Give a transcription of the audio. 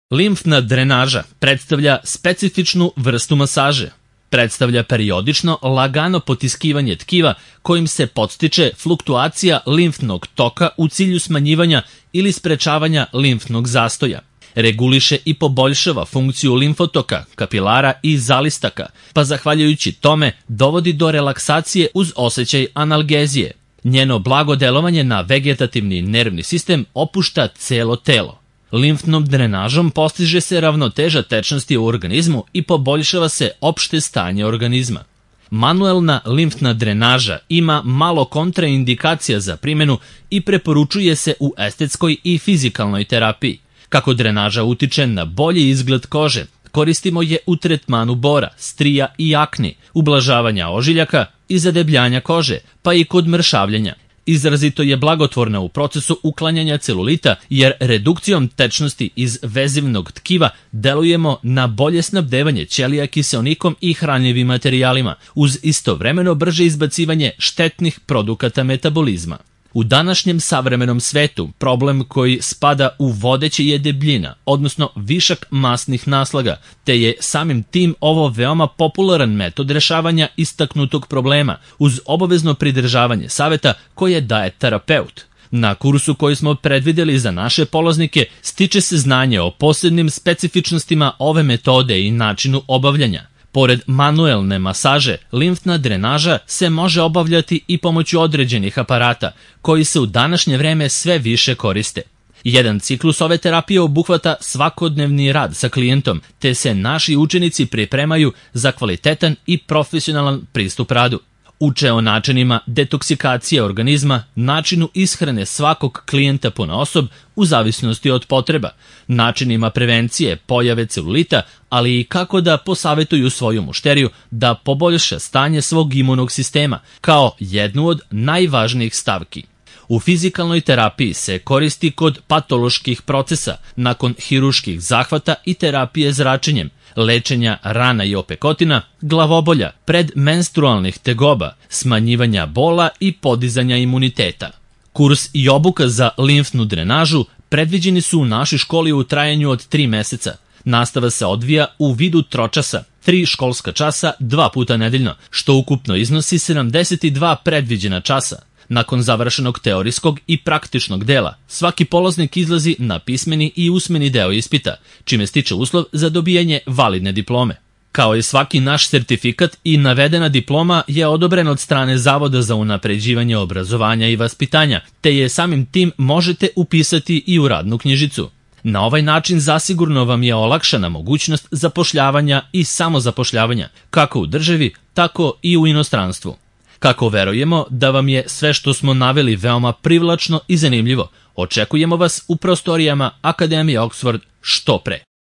Limfna drenaža predstavlja specifičnu vrstu masaže. Predstavlja periodično lagano potiskivanje tkiva kojim se podstiče fluktuacija limfnog toka u cilju smanjivanja ili sprečavanja limfnog zastoja. Reguliše i poboljšava funkciju limfotoka, kapilara i zalistaka, pa zahvaljujući tome dovodi do relaksacije uz osjećaj analgezije. Njeno blago delovanje na vegetativni nervni sistem opušta celo telo. Limfnom drenažom postiže se ravnoteža tečnosti u organizmu i poboljšava se opšte stanje organizma. Manuelna limfna drenaža ima malo kontraindikacija za primjenu i preporučuje se u estetskoj i fizikalnoj terapiji. Kako drenaža utiče na bolji izgled kože, koristimo je u tretmanu bora, strija i akni, ublažavanja ožiljaka i zadebljanja kože, pa i kod mršavljenja. Izrazito je blagotvorna u procesu uklanjanja celulita jer redukcijom tečnosti iz vezivnog tkiva delujemo na bolje snabdevanje ćelija kiseonikom i hranjivim materijalima, uz istovremeno brže izbacivanje štetnih produkata metabolizma. U današnjem savremenom svetu problem koji spada u vodeće je debljina, odnosno višak masnih naslaga, te je samim tim ovo veoma popularan metod rešavanja istaknutog problema, uz obavezno pridržavanje saveta koje daje terapeut. Na kursu koji smo predvideli za naše polaznike stiče se znanje o posebnim specifičnostima ove metode i načinu obavljanja. Pored manuelne masaže, limfna drenaža se može obavljati i pomoću određenih aparata, koji se u današnje vreme sve više koriste. Jedan ciklus ove terapije obuhvata svakodnevni rad sa klijentom, te se naši učenici pripremaju za kvalitetan i profesionalan pristup radu. Uče o načinima detoksikacije organizma, načinu ishrane svakog klijenta ponaosob u zavisnosti od potreba, načinima prevencije pojave celulita, ali i kako da posavetuju svoju mušteriju da poboljša stanje svog imunog sistema, kao jednu od najvažnijih stavki. U fizikalnoj terapiji se koristi kod patoloških procesa, nakon hiruških zahvata i terapije zračenjem, lečenja rana i opekotina, glavobolja, predmenstrualnih tegoba, smanjivanja bola i podizanja imuniteta. Kurs i obuka za limfnu drenažu predviđeni su u našoj školi u trajanju od 3 meseca. Nastava se odvija u vidu tročasa, 3 školska časa 2 puta nedeljno, što ukupno iznosi 72 predviđena časa. Nakon završenog teorijskog i praktičnog dela, svaki polaznik izlazi na pismeni i usmeni deo ispita, čime stiče uslov za dobijanje validne diplome. Kao i svaki naš sertifikat i navedena diploma je odobren od strane Zavoda za unapređivanje obrazovanja i vaspitanja, te je samim tim možete upisati i u radnu knjižicu. Na ovaj način zasigurno vam je olakšana mogućnost zapošljavanja i samozapošljavanja, kako u državi, tako i u inostranstvu. Kako verujemo da vam je sve što smo naveli veoma privlačno i zanimljivo, očekujemo vas u prostorijama Akademije Oxford što pre.